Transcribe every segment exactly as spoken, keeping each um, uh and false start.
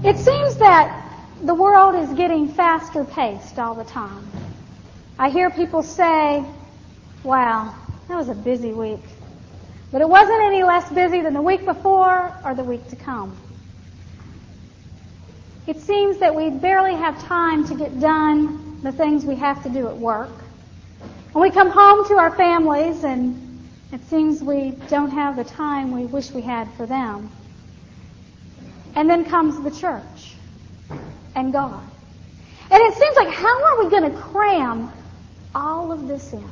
It seems that the world is getting faster paced all the time. I hear people say, wow, that was a busy week. But it wasn't any less busy than the week before or the week to come. It seems that we barely have time to get done the things we have to do at work. When we come home to our families, and it seems we don't have the time we wish we had for them. And then comes the church and God. And it seems like, how are we going to cram all of this in?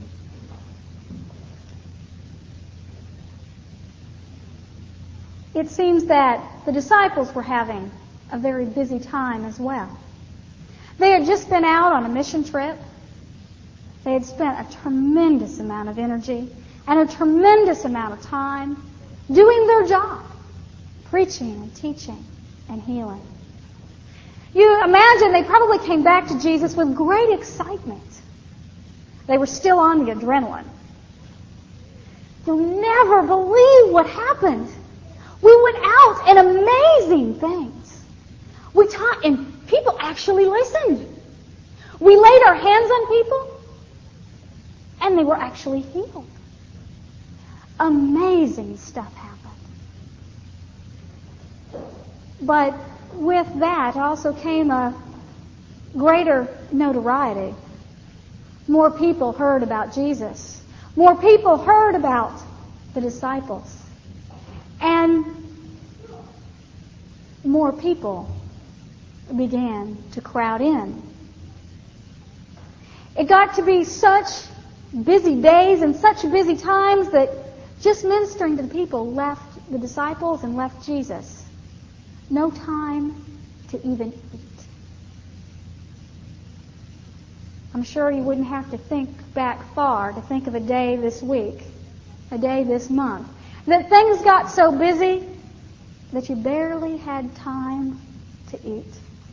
It seems that the disciples were having a very busy time as well. They had just been out on a mission trip. They had spent a tremendous amount of energy and a tremendous amount of time doing their job, preaching and teaching and healing. You imagine they probably came back to Jesus with great excitement. They were still on the adrenaline. You'll never believe what happened. We went out and amazing things. We taught and people actually listened. We laid our hands on people and they were actually healed. Amazing stuff happened. But with that also came a greater notoriety. More people heard about Jesus. More people heard about the disciples. And more people began to crowd in. It got to be such busy days and such busy times that just ministering to the people left the disciples and left Jesus no time to even eat. I'm sure you wouldn't have to think back far to think of a day this week, a day this month, that things got so busy that you barely had time to eat.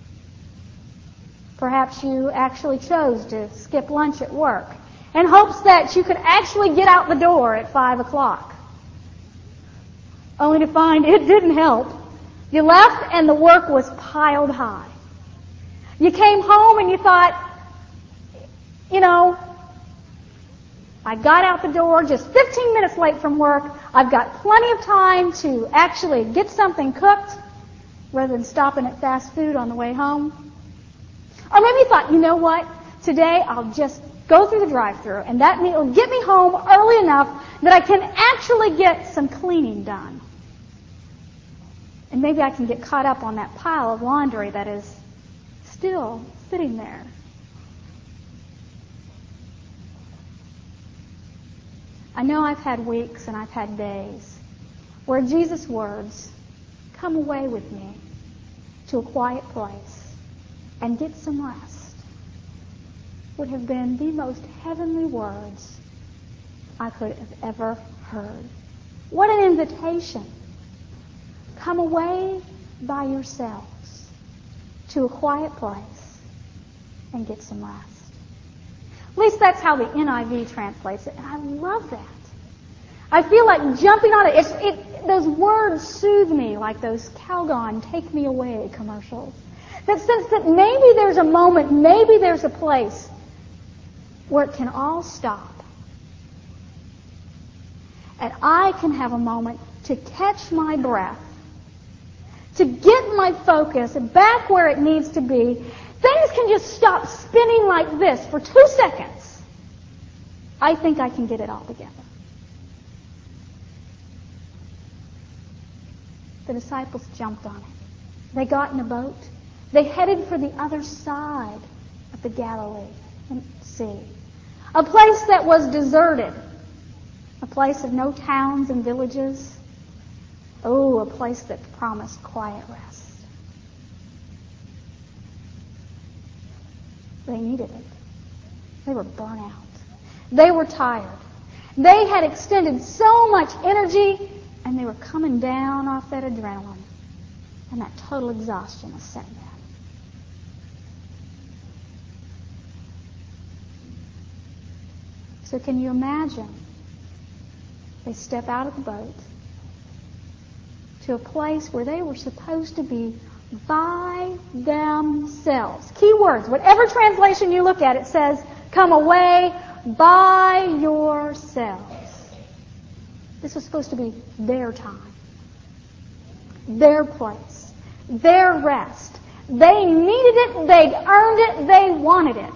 Perhaps you actually chose to skip lunch at work in hopes that you could actually get out the door at five o'clock, only to find it didn't help. You left and the work was piled high. You came home and you thought, you know, I got out the door just fifteen minutes late from work. I've got plenty of time to actually get something cooked rather than stopping at fast food on the way home. Or maybe you thought, you know what, today I'll just go through the drive-thru and that will get me home early enough that I can actually get some cleaning done. And maybe I can get caught up on that pile of laundry that is still sitting there. I know I've had weeks and I've had days where Jesus' words, "Come away with me to a quiet place and get some rest," would have been the most heavenly words I could have ever heard. What an invitation. Come away by yourselves to a quiet place and get some rest. At least that's how the N I V translates it, and I love that. I feel like jumping on it. It's, it those words soothe me like those Calgon Take Me Away commercials. That sense that maybe there's a moment, maybe there's a place where it can all stop. And I can have a moment to catch my breath, to get my focus back where it needs to be. Things can just stop spinning like this for two seconds. I think I can get it all together. The disciples jumped on it. They got in a boat. They headed for the other side of the Galilee Sea. A place that was deserted. A place of no towns and villages. Oh, a place that promised quiet rest. They needed it. They were burnt out. They were tired. They had extended so much energy, and they were coming down off that adrenaline. And that total exhaustion was setting in. So can you imagine? They step out of the boat to a place where they were supposed to be by themselves. Key words. Whatever translation you look at, it says, come away by yourselves. This was supposed to be their time, their place, their rest. They needed it, they'd earned it, they wanted it.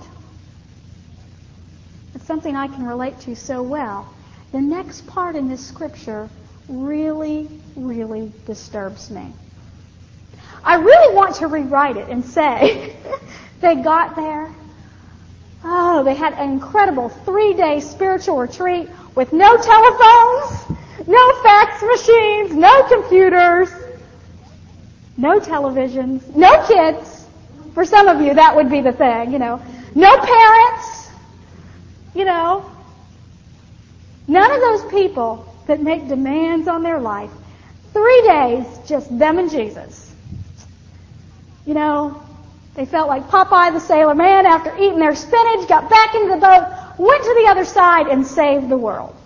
It's something I can relate to so well. The next part in this scripture really, really disturbs me. I really want to rewrite it and say they got there. Oh, they had an incredible three-day spiritual retreat with no telephones, no fax machines, no computers, no televisions, no kids. For some of you, that would be the thing, you know. No parents, you know. None of those people that make demands on their life. Three days, just them and Jesus. You know, they felt like Popeye the Sailor Man after eating their spinach, got back into the boat, went to the other side, and saved the world.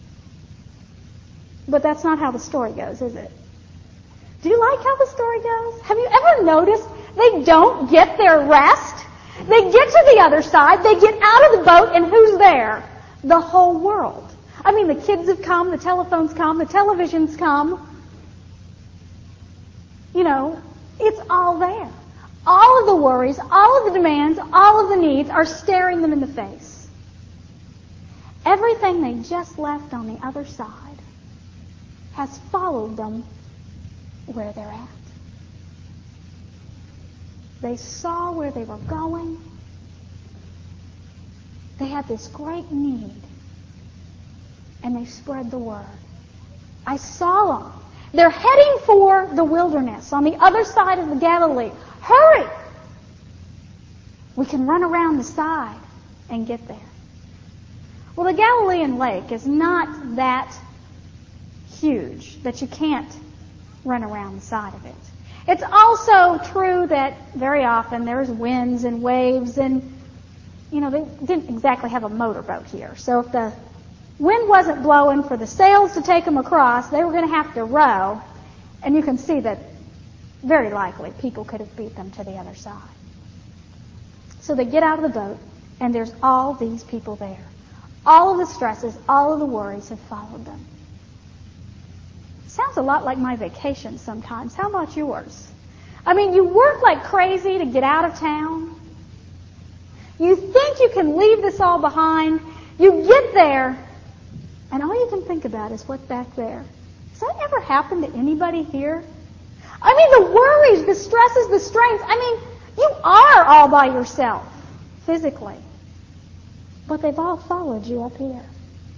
But that's not how the story goes, is it? Do you like how the story goes? Have you ever noticed they don't get their rest? They get to the other side, they get out of the boat, and who's there? The whole world. I mean, the kids have come, the telephones come, the televisions come. You know, it's all there. All of the worries, all of the demands, all of the needs are staring them in the face. Everything they just left on the other side has followed them where they're at. They saw where they were going. They had this great need. And they spread the word. I saw them. They're heading for the wilderness on the other side of the Galilee. Hurry! We can run around the side and get there. Well, the Galilean lake is not that huge that you can't run around the side of it. It's also true that very often there's winds and waves and, you know, they didn't exactly have a motorboat here. So if the wind wasn't blowing for the sails to take them across, they were going to have to row. And you can see that very likely people could have beat them to the other side. So they get out of the boat, and there's all these people there. All of the stresses, all of the worries have followed them. Sounds a lot like my vacation sometimes. How about yours? I mean, you work like crazy to get out of town. You think you can leave this all behind. You get there, and all you can think about is what's back there. Has that ever happened to anybody here? I mean, the worries, the stresses, the strains. I mean, you are all by yourself, physically. But they've all followed you up here.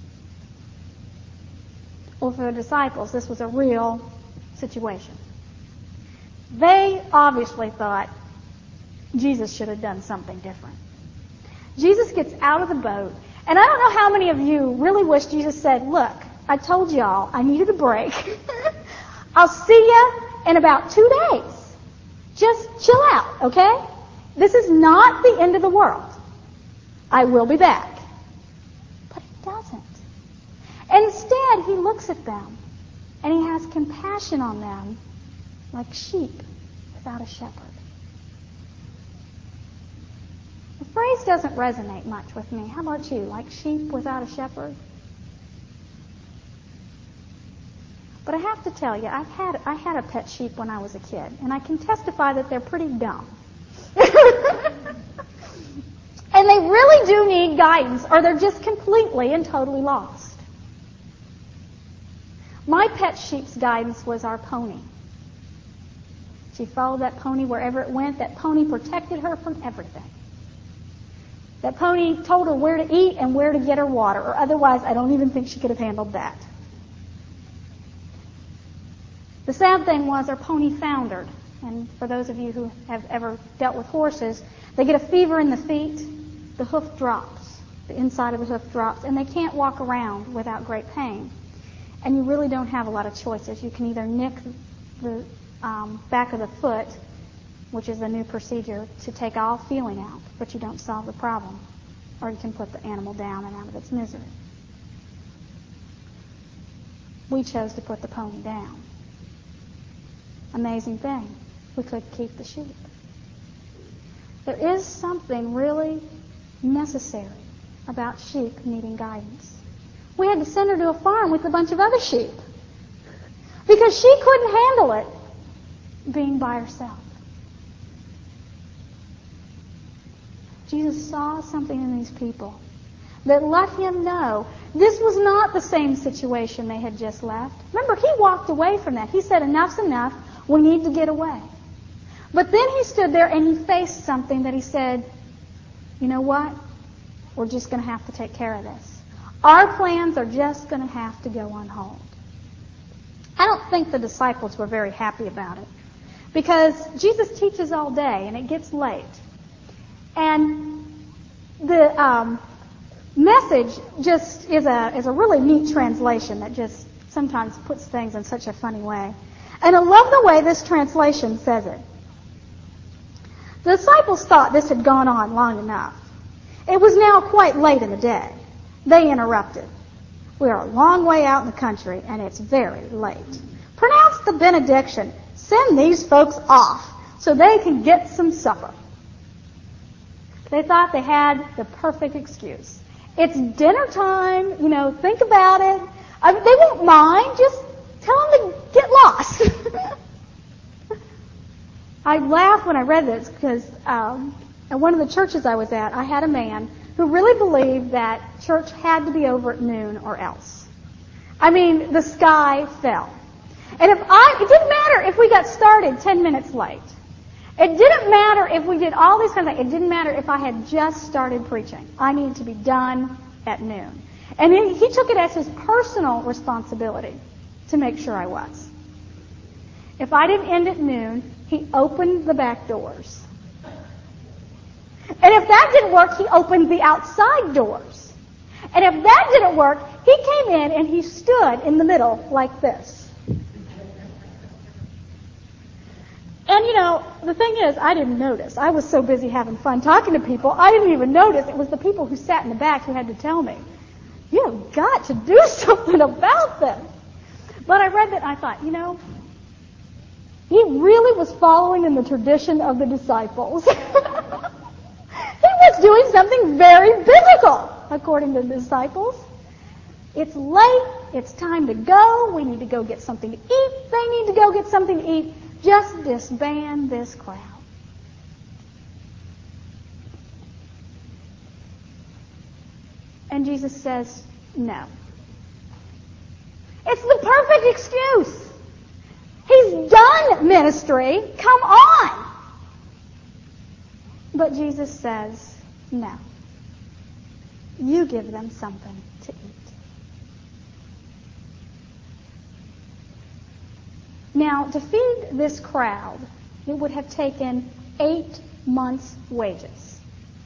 Well, for the disciples, this was a real situation. They obviously thought Jesus should have done something different. Jesus gets out of the boat, and I don't know how many of you really wish Jesus said, look, I told y'all I needed a break. I'll see you in about two days. Just chill out, okay? This is not the end of the world. I will be back. But he doesn't. Instead, he looks at them, and he has compassion on them like sheep without a shepherd. The phrase doesn't resonate much with me. How about you? Like sheep without a shepherd? But I have to tell you, I've had I had a pet sheep when I was a kid, and I can testify that they're pretty dumb. And they really do need guidance, or they're just completely and totally lost. My pet sheep's guidance was our pony. She followed that pony wherever it went. That pony protected her from everything. That pony told her where to eat and where to get her water, or otherwise I don't even think she could have handled that. The sad thing was our pony foundered. And for those of you who have ever dealt with horses, they get a fever in the feet, the hoof drops, the inside of the hoof drops, and they can't walk around without great pain. And you really don't have a lot of choices. You can either nick the um, back of the foot, which is a new procedure to take all feeling out, but you don't solve the problem. Or you can put the animal down and out of its misery. We chose to put the pony down. Amazing thing. we could keep the sheep. There is something really necessary about sheep needing guidance. We had to send her to a farm with a bunch of other sheep because she couldn't handle it being by herself. Jesus saw something in these people that let him know this was not the same situation they had just left. Remember, he walked away from that. He said, enough's enough. We need to get away. But then he stood there and he faced something that he said, you know what? We're just going to have to take care of this. Our plans are just going to have to go on hold. I don't think the disciples were very happy about it because Jesus teaches all day and it gets late. And the um, message just is a is a really neat translation that just sometimes puts things in such a funny way. And I love the way this translation says it. The disciples thought this had gone on long enough. It was now quite late in the day. They interrupted. We are a long way out in the country, and it's very late. Pronounce the benediction. Send these folks off so they can get some supper. They thought they had the perfect excuse. It's dinner time. You know, think about it. I mean, they won't mind. Just tell them to get lost. I laughed when I read this because um, at one of the churches I was at, I had a man who really believed that church had to be over at noon or else. I mean, the sky fell. And if I, it didn't matter if we got started ten minutes late. It didn't matter if we did all these kind of things. It didn't matter if I had just started preaching. I needed to be done at noon. And he, he took it as his personal responsibility to make sure I was. If I didn't end at noon, he opened the back doors. And if that didn't work, he opened the outside doors. And if that didn't work, he came in and he stood in the middle like this. And, you know, the thing is, I didn't notice. I was so busy having fun talking to people, I didn't even notice. It was the people who sat in the back who had to tell me, you've got to do something about this. But I read that and I thought, you know, he really was following in the tradition of the disciples. He was doing something very biblical, according to the disciples. It's late. It's time to go. We need to go get something to eat. They need to go get something to eat. Just disband this crowd. And Jesus says, no. It's the perfect excuse. He's done ministry. Come on. But Jesus says, no. You give them something to eat. Now, to feed this crowd, it would have taken eight months' wages.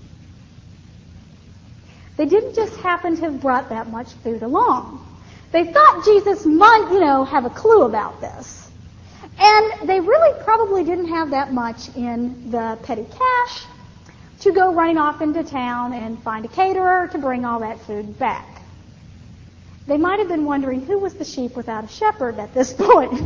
They didn't just happen to have brought that much food along. They thought Jesus might, you know, have a clue about this. And they really probably didn't have that much in the petty cash to go running off into town and find a caterer to bring all that food back. They might have been wondering who was the sheep without a shepherd at this point.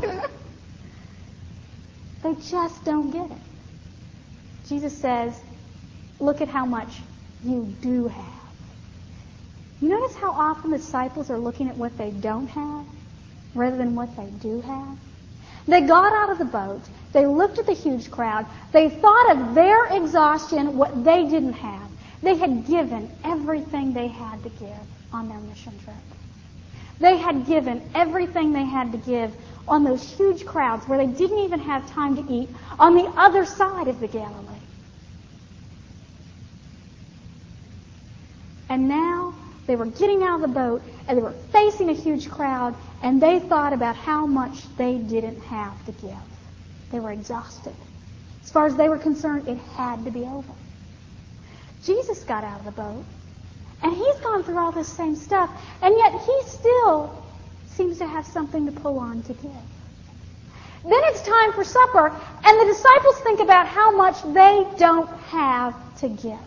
They just don't get it. Jesus says, look at how much you do have. You notice how often the disciples are looking at what they don't have rather than what they do have? They got out of the boat. They looked at the huge crowd. They thought of their exhaustion, what they didn't have. They had given everything they had to give on their mission trip. They had given everything they had to give on those huge crowds where they didn't even have time to eat on the other side of the Galilee. And now they were getting out of the boat and they were facing a huge crowd and they thought about how much they didn't have to give. They were exhausted. As far as they were concerned, it had to be over. Jesus got out of the boat and he's gone through all this same stuff, and yet he still seems to have something to pull on to give. Then it's time for supper, and the disciples think about how much they don't have to give.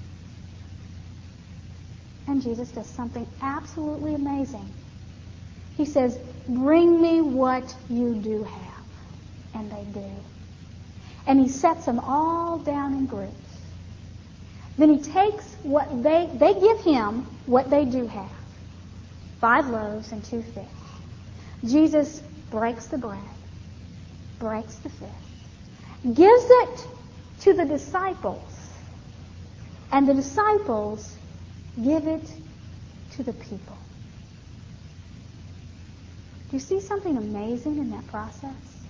And Jesus does something absolutely amazing. He says, bring me what you do have. And they do. And he sets them all down in groups. Then he takes what they, they give him what they do have. Five loaves and two fish. Jesus breaks the bread, breaks the fish, gives it to the disciples, and the disciples give it to the people. Do you see something amazing in that process?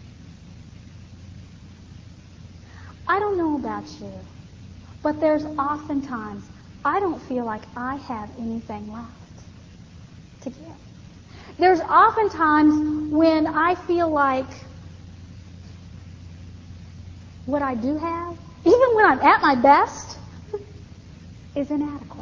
I don't know about you, but there's oftentimes I don't feel like I have anything left to give. There's oftentimes when I feel like what I do have, even when I'm at my best, is inadequate.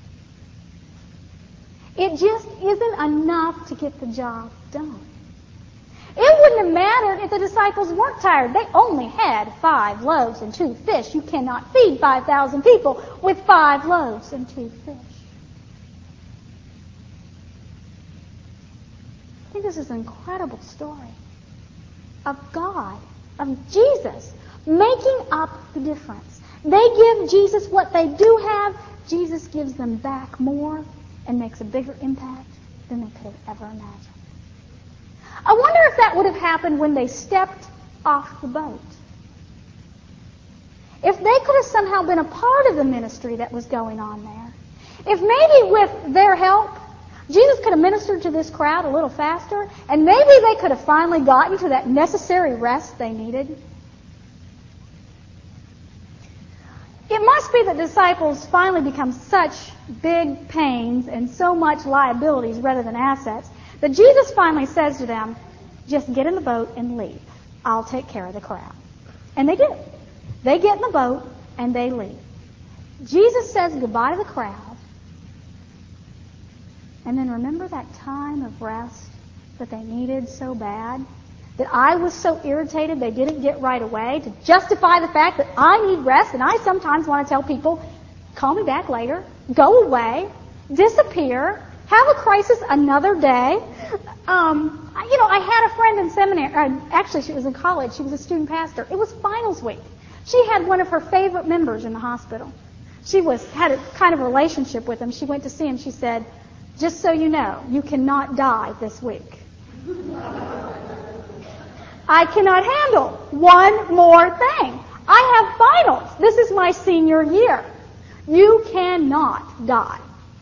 It just isn't enough to get the job done. It wouldn't have mattered if the disciples weren't tired. They only had five loaves and two fish. You cannot feed five thousand people with five loaves and two fish. I think this is an incredible story of God, of Jesus, making up the difference. They give Jesus what they do have. Jesus gives them back more and makes a bigger impact than they could have ever imagined. I wonder if that would have happened when they stepped off the boat. If they could have somehow been a part of the ministry that was going on there. If maybe with their help, Jesus could have ministered to this crowd a little faster, and maybe they could have finally gotten to that necessary rest they needed. It must be that disciples finally become such big pains and so much liabilities rather than assets that Jesus finally says to them, just get in the boat and leave. I'll take care of the crowd. And they do. They get in the boat and they leave. Jesus says goodbye to the crowd. And then remember that time of rest that they needed so bad? That I was so irritated they didn't get right away to justify the fact that I need rest, and I sometimes want to tell people, call me back later, go away, disappear, have a crisis another day. Um, you know, I had a friend in seminary, uh, actually she was in college, she was a student pastor. It was finals week. She had one of her favorite members in the hospital. She was had a kind of relationship with him. She went to see him. She said, just so you know, you cannot die this week. I cannot handle one more thing. I have finals. This is my senior year. You cannot die.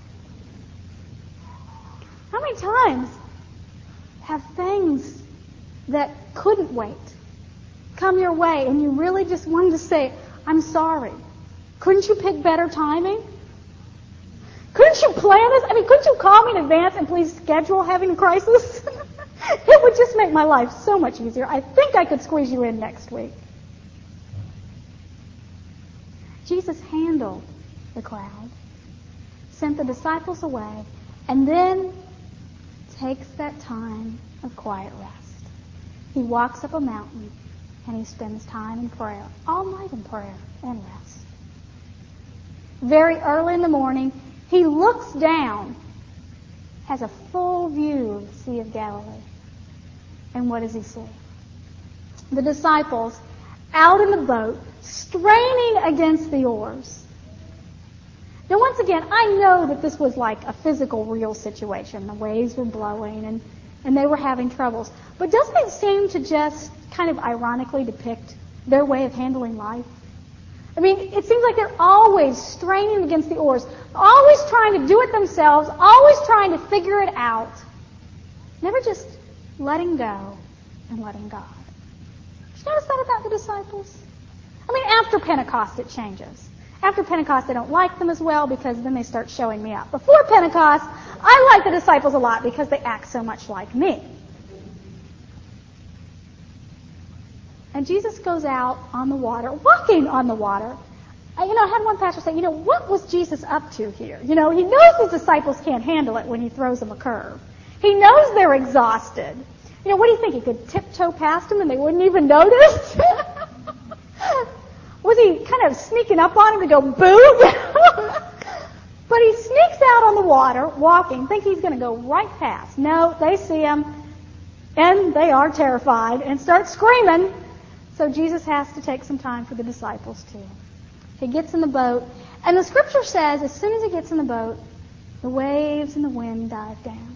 How many times have things that couldn't wait come your way and you really just wanted to say, I'm sorry. Couldn't you pick better timing? Couldn't you plan this? I mean, couldn't you call me in advance and please schedule having a crisis? It would just make my life so much easier. I think I could squeeze you in next week. Jesus handled the crowd, sent the disciples away, and then takes that time of quiet rest. He walks up a mountain and he spends time in prayer, all night in prayer and rest. Very early in the morning, he looks down, has a full view of the Sea of Galilee. And what does he see? The disciples out in the boat, straining against the oars. Now, once again, I know that this was like a physical, real situation. The waves were blowing and, and they were having troubles. But doesn't it seem to just kind of ironically depict their way of handling life? I mean, it seems like they're always straining against the oars, always trying to do it themselves, always trying to figure it out. Never just letting go and letting God. Did you notice that about the disciples? I mean, after Pentecost, it changes. After Pentecost, I don't like them as well because then they start showing me up. Before Pentecost, I like the disciples a lot because they act so much like me. And Jesus goes out on the water, walking on the water. I, you know, I had one pastor say, you know, what was Jesus up to here? You know, he knows his disciples can't handle it when he throws them a curve. He knows they're exhausted. You know, what do you think? He could tiptoe past them and they wouldn't even notice? Was he kind of sneaking up on him to go, boo? But he sneaks out on the water, walking, think he's going to go right past. No, they see him, and they are terrified and start screaming. So Jesus has to take some time for the disciples too. He gets in the boat, and the scripture says as soon as he gets in the boat, the waves and the wind dive down.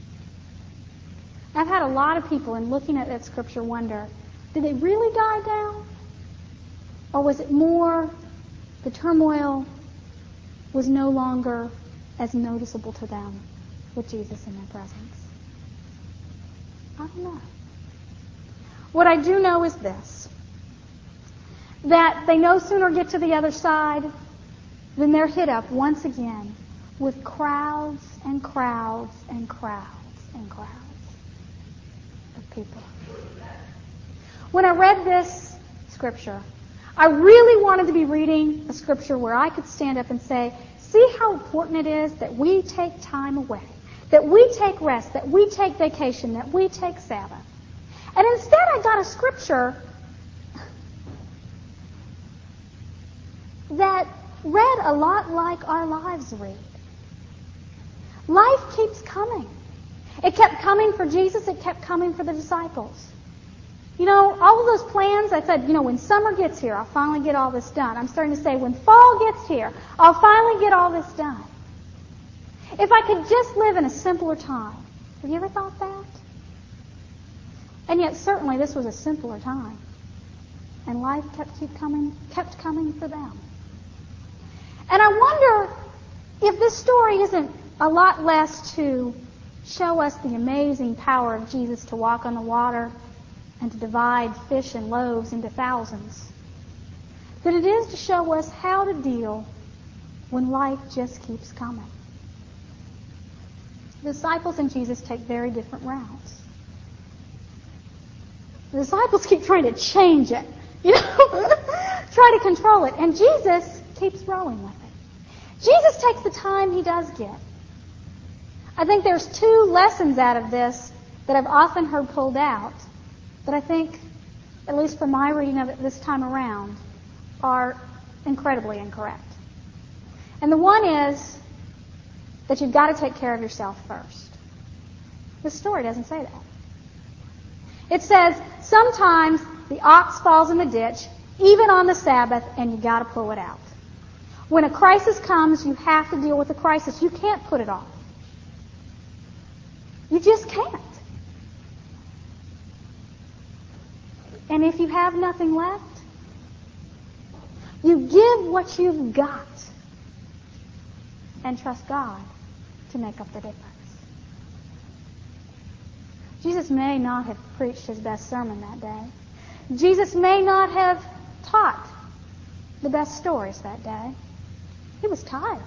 I've had a lot of people, in looking at that scripture, wonder, did they really die down? Or was it more the turmoil was no longer as noticeable to them with Jesus in their presence? I don't know. What I do know is this, that they no sooner get to the other side than they're hit up once again with crowds and crowds and crowds and crowds of people. When I read this scripture, I really wanted to be reading a scripture where I could stand up and say, see how important it is that we take time away, that we take rest, that we take vacation, that we take Sabbath. And instead I got a scripture that read a lot like our lives read. Life keeps coming. It kept coming for Jesus. It kept coming for the disciples. You know, all of those plans, I said, you know, when summer gets here, I'll finally get all this done. I'm starting to say, when fall gets here, I'll finally get all this done. If I could just live in a simpler time. Have you ever thought that? And yet, certainly, this was a simpler time. And life kept keep coming, kept coming for them. And I wonder if this story isn't a lot less to show us the amazing power of Jesus to walk on the water and to divide fish and loaves into thousands, than it is to show us how to deal when life just keeps coming. The disciples and Jesus take very different routes. The disciples keep trying to change it, you know, try to control it, and Jesus keeps rolling with it. Jesus takes the time he does get. I think there's two lessons out of this that I've often heard pulled out that I think, at least from my reading of it this time around, are incredibly incorrect. And the one is that you've got to take care of yourself first. This story doesn't say that. It says sometimes the ox falls in the ditch, even on the Sabbath, and you've got to pull it out. When a crisis comes, you have to deal with the crisis. You can't put it off. You just can't. And if you have nothing left, you give what you've got and trust God to make up the difference. Jesus may not have preached his best sermon that day. Jesus may not have taught the best stories that day. He was tired.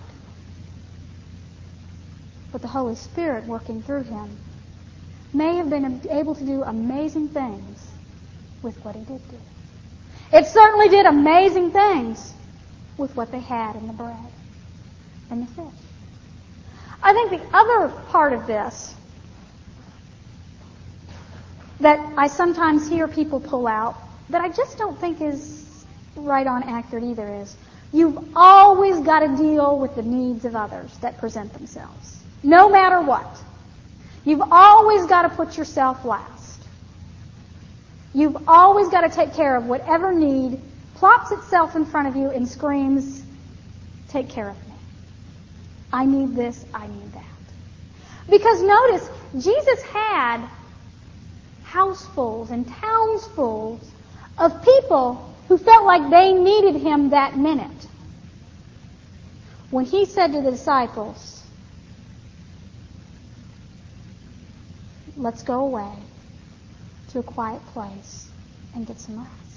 But the Holy Spirit working through him may have been able to do amazing things with what he did do. It certainly did amazing things with what they had in the bread and the fish. I think the other part of this that I sometimes hear people pull out that I just don't think is right on accurate either is you've always got to deal with the needs of others that present themselves, no matter what. You've always got to put yourself last. You've always got to take care of whatever need plops itself in front of you and screams, take care of me. I need this, I need that. Because notice, Jesus had housefuls and townsfuls of people who felt like they needed him that minute. When he said to the disciples, let's go away to a quiet place and get some rest.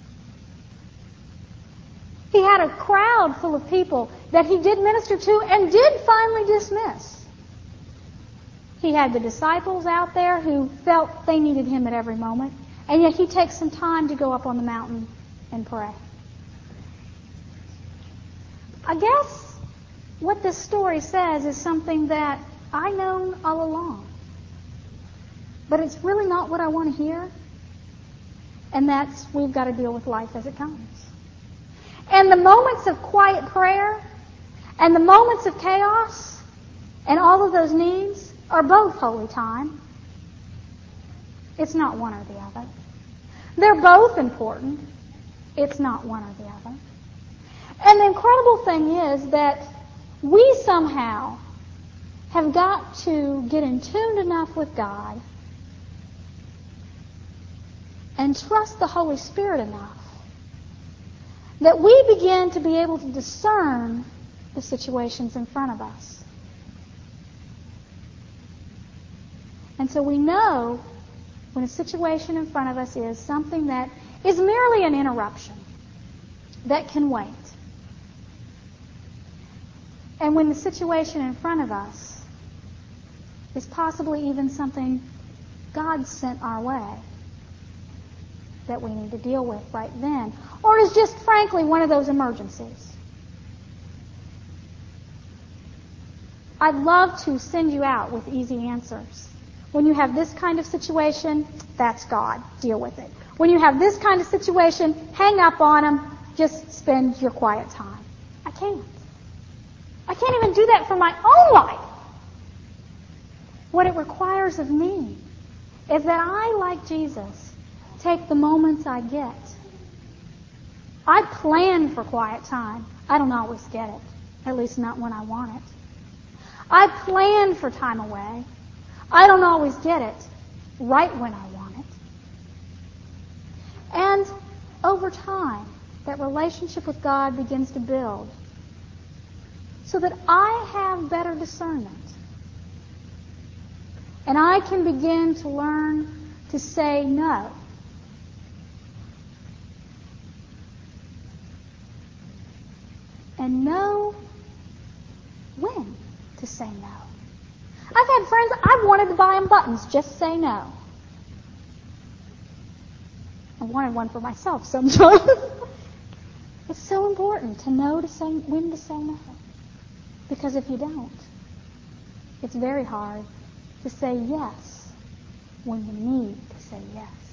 He had a crowd full of people that he did minister to and did finally dismiss. He had the disciples out there who felt they needed him at every moment, and yet he takes some time to go up on the mountain and pray. I guess what this story says is something that I know all along. But it's really not what I want to hear. And that's, we've got to deal with life as it comes. And the moments of quiet prayer And the moments of chaos and all of those needs are both holy time. It's not one or the other. They're both important. It's not one or the other. And the incredible thing is that we somehow have got to get in tune enough with God and trust the Holy Spirit enough that we begin to be able to discern the situations in front of us. And so we know when a situation in front of us is something that is merely an interruption that can wait. And when the situation in front of us is possibly even something God sent our way that we need to deal with right then, or is just frankly one of those emergencies. I'd love to send you out with easy answers. When you have this kind of situation, that's God. Deal with it. When you have this kind of situation, hang up on Him. Just spend your quiet time. I can't. I can't even do that for my own life. What it requires of me is that I, like Jesus, take the moments I get. I plan for quiet time. I don't always get it, at least not when I want it. I plan for time away. I don't always get it right when I want it. And over time, that relationship with God begins to build so that I have better discernment. And I can begin to learn to say no. And know when to say no. I've had friends, I've wanted to buy them buttons, just say no. I wanted one for myself sometimes. It's so important to know to say when to say no. Because if you don't, it's very hard to say yes when you need to say yes.